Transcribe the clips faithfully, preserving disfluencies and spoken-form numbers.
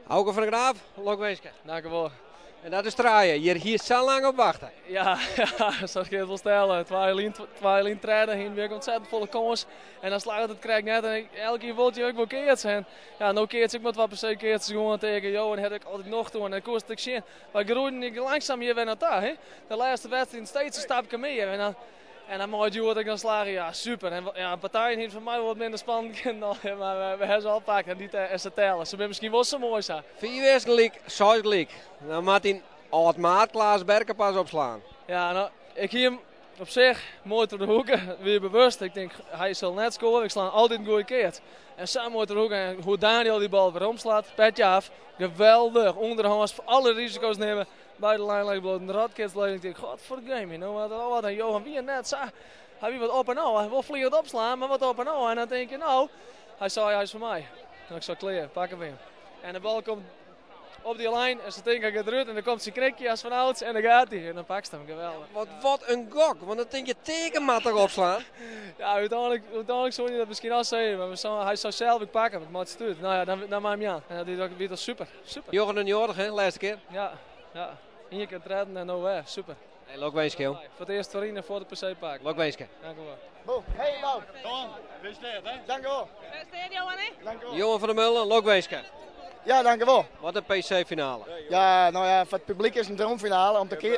Auke van der Graaf, Lokweeske. Dank u wel. En dat is draaien. Je hier zo lang op wachten. Ja, ja, zo kun je het wel stellen. Twee lijn, twee lijn treden, hier weer ontzettend volle kans. En dan slaat het krijg ik net en ik, elke keer wil je ook wel keertjes. En ja, nou keertjes, ik moet wat per se keertjes gewoon tegen jou en dat heb ik altijd nog doen. En dan kost ik zien. Maar groeien ik langzaam hier weer naar daar. Hè. De laatste wedstrijd steeds een stapje meer. En dan, en dan mooi duwt ik dan slagen. Ja, super. En ja, partijen heeft voor mij wel wat minder spannend. Maar we, we hebben ze al pakken en niet uh, ze tellen. Ze zijn misschien wel zo mooi zo. Vier wedstrijden, zes gelijk. Dan moet hij oud maat Klaas Berkenpas opslaan. Ja, nou, ik hier hem op zich mooi door de hoeken, weer bewust. Ik denk, hij zal net scoren. Ik sla altijd een goede keer. En zo mooi door de hoeken. En hoe Daniel die bal weer omslaat, petje af. Geweldig. Onderhands alle risico's nemen. Bij de lijn ligt bloot een radkist. Ik denk, god voor de game. Nou, wat al wat. En Johan, wie net zo. Hij wie wat op en nou. Hij wil vliegend opslaan, maar wat op en nou. En dan denk je, nou, hij zei, hij is voor mij. En ik zou kleren, pakken we hem. En de bal komt op die lijn en ze denken ik het eruit en dan komt zijn krikje als van ouds en dan gaat hij. En dan pakt ze hem, geweldig. Wat, wat een gok, want dan denk je tegenmattig opslaan. Ja, uiteindelijk, uiteindelijk zou hij dat misschien al zeggen, maar we zou, hij zou zelf ook pakken, met het stuurt. Nou ja, dan, dan maak je hem aan. En dat is weer super, super. Jochen en Jordig, hè, laatste keer. Ja, ja. Eén keer treden en nou weer, super. Hey, Lokweeske, joh. Voor het eerst voor en voor de per se pakken. Lokweeske. Dank u wel. Boom, hey Lau. Tom, gefeliciteerd hè. Dank u wel. Gefeliciteerd Johan hè. Dank u wel. Johan van der Mullen, Lokweeske. Ja, dank u wel. Wat een P C-finale. Ja, nou ja, voor het publiek is een droomfinale. Om te keer...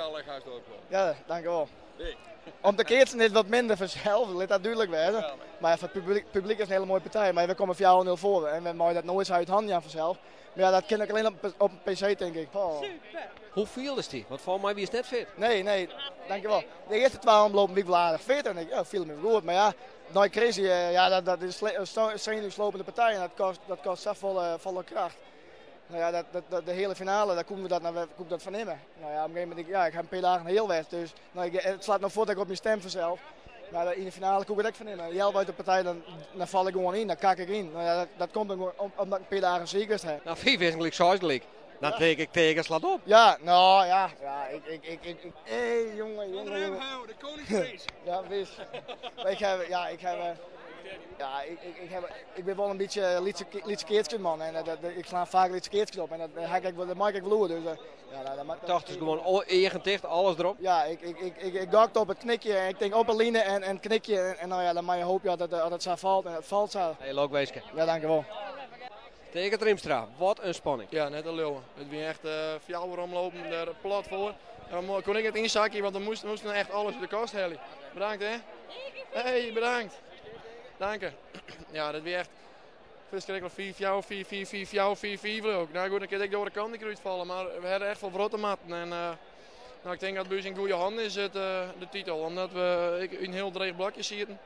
Ja, dank u wel. Om te keertsen is het wat minder vanzelf, laat dat duidelijk wezen. Maar voor het publiek, publiek is een hele mooie partij. Maar we komen vier nul voor en we mogen dat nooit uit handen vanzelf. Maar ja, dat ken ik alleen op, op een P C denk ik. Oh. Super. Hoe viel is die? Want volgens mij wie is net fit. Nee, nee, dankjewel. De eerste twee omlopen wie wel aardig fit en ik ja, viel me goed. Maar ja, nou crazy, ja, dat, dat is een zenuwslopende partij en dat kost, dat kost zo volle, volle kracht. Nou ja, dat, dat, dat, de hele finale, daar komen we dat, nou, kom dat van nemen. Nou ja, op een gegeven moment, ja, ik ga een paar dagen heel weg, dus nou, ik, het slaat nog voor dat ik op mijn stem vanzelf. Maar in de finale kom ik het ook van nemen. Jel uit de partij, dan, dan val ik gewoon in, dan kak ik in. Nou ja, dat, dat komt dan om, omdat ik een paar dagen ziek was. Nou, vier wedstrijden, zes gelijk. Dan ja. Teken ik tegen, slaat op. Ja, nou ja, ja ik, ik, ik, ik, ik hé hey, jongen, jongen, jongen. de koningsprijs. Ja, wees. ik heb, ja, ik heb, ja, ik, ik, ik, heb, ik ben wel een beetje lietse keertjes man en dat, ik sla vaak lietse keertjes op en dat, dat, dat, dat maak ik vloer, dus uh, ja, nou, dat, dat, Toch, dus gewoon eigen dicht, alles erop. Ja, ik, ik, ik, ik, ik dakte op het knikje en ik denk op een line en, en knikje en, en nou ja, dan mag je hopen dat, dat het zo valt en het valt zo. Hey, Lokweeske. Ja, dankjewel. Tegen Trimstra, wat een spanning. Ja, net een leeuwen. Het was echt uh, fjouwer omlopen, er plat voor. En dan kon ik het inzakken, want dan moesten moest echt alles in de kast halen. Bedankt hè. Hey, bedankt. Dank je. Ja, dat was echt verschrikkelijk. vier fjouw, vier vier vier fjouw, vier vier ook. Nou goed, dan kan ik door de kant niet uitvallen, maar we hadden echt veel vrotte matten. En uh, nou, ik denk dat het in goede handen is, het, uh, de titel. Omdat we ik, een heel dreig blokje zitten.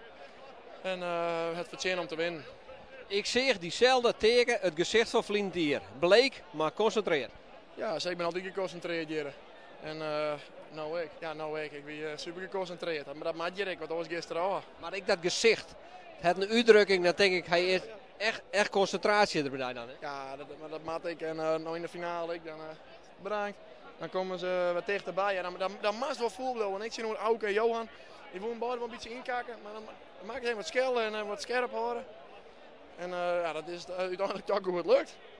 En uh, het verdienen om te winnen. Ik zeg diezelfde teken het gezicht van Vlintier. Bleek, maar concentreerd. Ja, dus ik ben altijd geconcentreerd hier. En uh, nou ik, ja nou ik, ik ben uh, super geconcentreerd. Maar dat maakt je ik, wat was gisteren al. Maar ik dat gezicht, het een uitdrukking, dan denk ik, hij is echt, echt concentratie erbij dan. Hè? Ja, dat, maar dat maat ik. En uh, nou in de finale, ik dan uh, bedankt. Dan komen ze wat dichterbij. En dan, dan, dan mag het wel vol blijven. Want ik zie nu Auke en Johan, die willen beide wel een beetje inkakken. Maar dan, dan maak ik even wat schellen en uh, wat scherp horen. En uh, ja, dat is uiteindelijk toch hoe het lukt.